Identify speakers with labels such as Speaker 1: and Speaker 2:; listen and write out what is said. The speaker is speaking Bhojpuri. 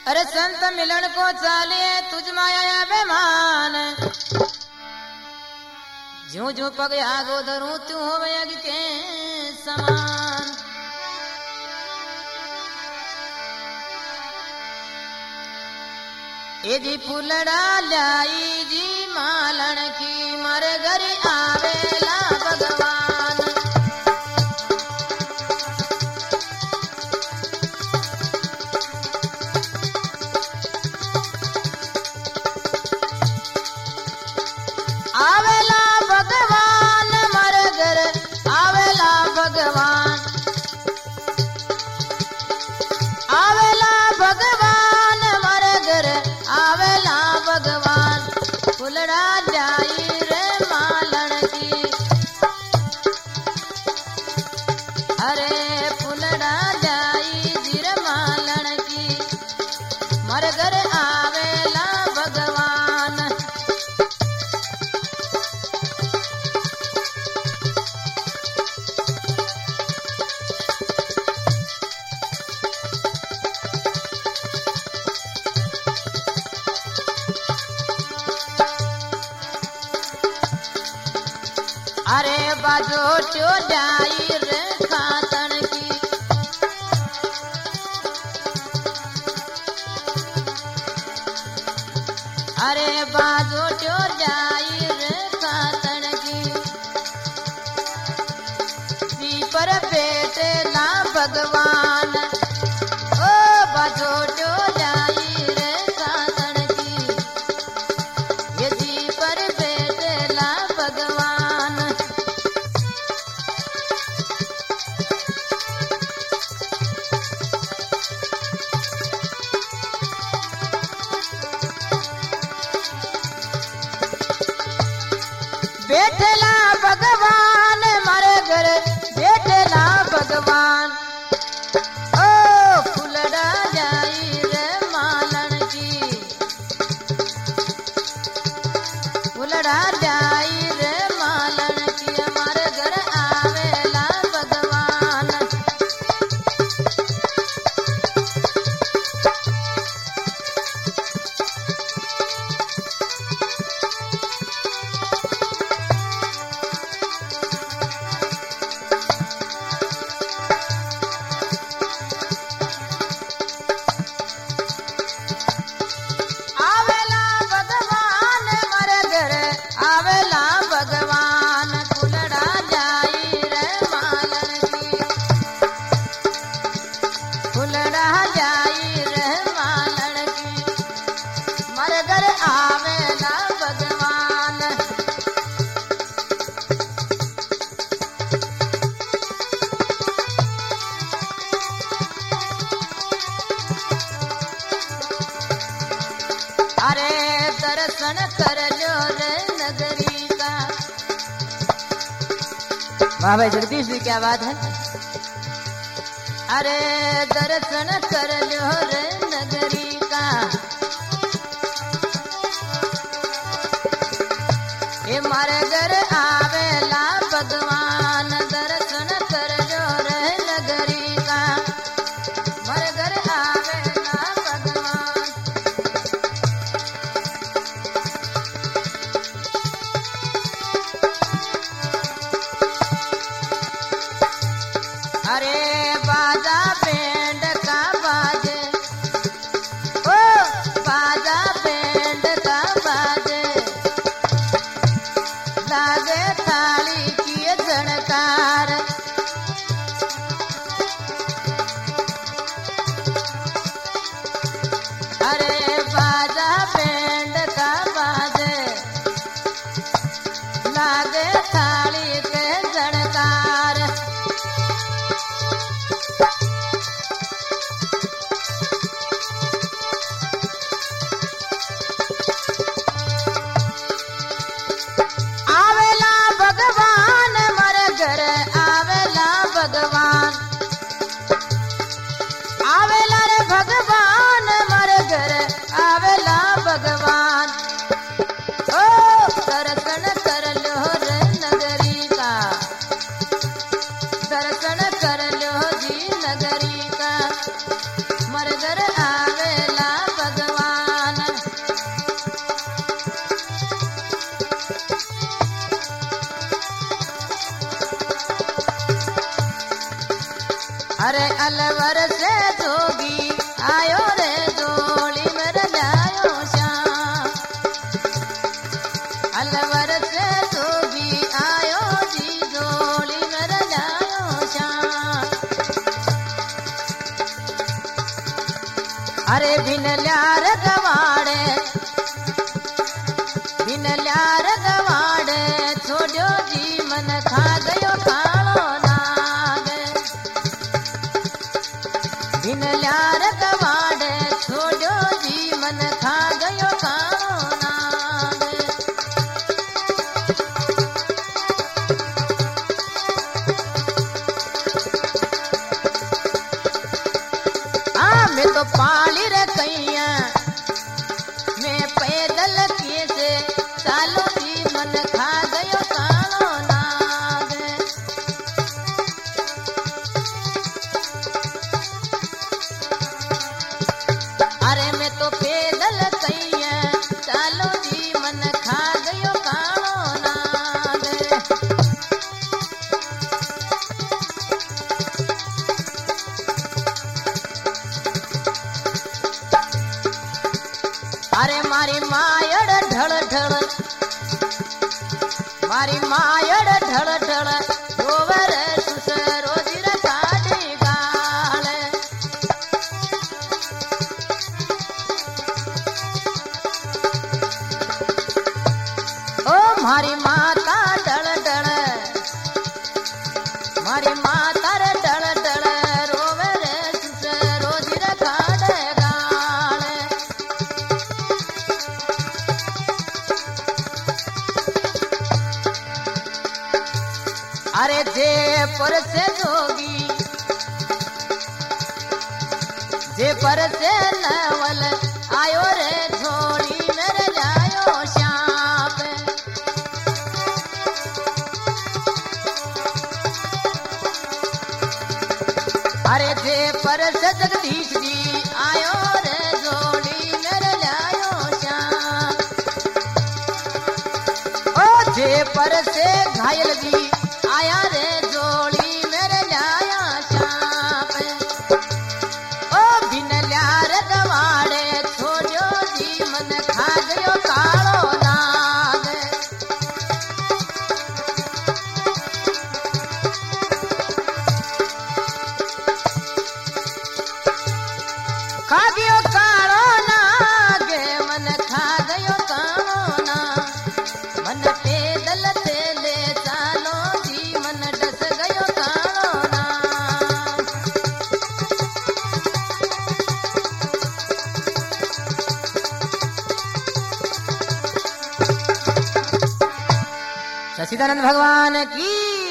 Speaker 1: अरे संत मिलन को चाले तुझ माया बेमान ज्यों ज्यों पग आगो धरूं तू होवे अग के समान। ए जी फुलड़ा लाई जी मालन की मर घर आवेला भगवान। आवेला भगवान मर घर आवेला भगवान। आवेला भगवान मर घर आवेला भगवान। फुलड़ा जाई रे मालन की अरे फुलड़ा जाई जी रे मालन की मर घर आवेला भगवान। अरे बाजो टो जाई रे खातन की अरे बाजो टो जाई रे खातन की जी पर बेटे ना भगवान। ओ बाजो टो जाई रे खातन की ये जी पर बेटे ना भगवान। बैठेला भगवान मारे घर बैठेला भगवान। ओ फुलड़ा जाई रे मालन की फुलड़ा जाई रे मालन की हमारे घर आवेला भगवान। आवेला भगवान मर घर आवेला भगवान। फुलड़ा जाई रे मालन की फुलड़ा जाई रे मालन की मर घर आवेला भगवान। अरे दर्शन कर लो रे नगरी का। वाह भाई जगदीश जी क्या बात है। अरे दर्शन कर लो रे नगरी का ये मारे घर आवेला भगवान। दर्शन कर लो रे नगरी का मारे घर आवेला भगवान। अरे बाजा बैंड का बाजे ओ बाजा बैंड का बाजे लागे थाली की झनकार। अरे बाजा बैंड का बाजे लागे थाली के झनकार। आवेला भगवान अरे अलवर से जोगी आयो रे जोड़ी मेरे लायो श्याम। अलवर से जोगी आयो जी जोड़ी मेरे लायो श्याम। अरे बिन ल्यार गवाड़े छोड़ो जी मन खा गयो कालो नाग। बिन ल्यार गवाड़े छोड़ो जी मन खा गयो कालो नाग। मैं तो पाली रे कैया मैं पैदल कैसे चालो जी मन खा गयो कालो नाग। अरे मैं तो पैदल कैया चालो जी मन खा गयो कालो नाग। अरे मारी मायड़ ढळ ढळ मारी मायड़ ढळ ढळ गोवर सुसरो जिर काढी गाळ। ओ मारी माता ढळ ढळ मारी माता रे ढळ ढळ रोवर सुसरो जिर काढ गाळ। अरे जे पर से जोगी जे पर से नवल आयो रे झोली मेरे लायो श्याम। अरे जे पर से जगदीश जी आयो रे झोली मेरे लायो श्याम। ओ जे पर से घायल जी आया रे जोड़ी मेरे लाया चाप। ओ बिन ल्यार गवाड़े छोड़ो जी मन खा गयो कालो नाग। खा गयो कालो नाग मन खा गयो कालो नाग। मन पैदल ले चालो जी मन डस गयो कालो नाग। सच्चिदानंद भगवान की